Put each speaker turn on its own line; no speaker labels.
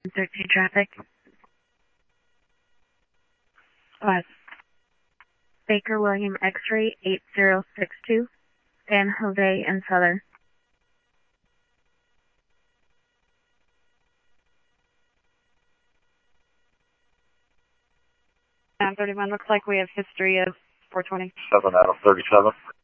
13 traffic. Baker William X-ray 8062, San Jose and Southern. 931, looks like we have history of 420.
7 out of 37.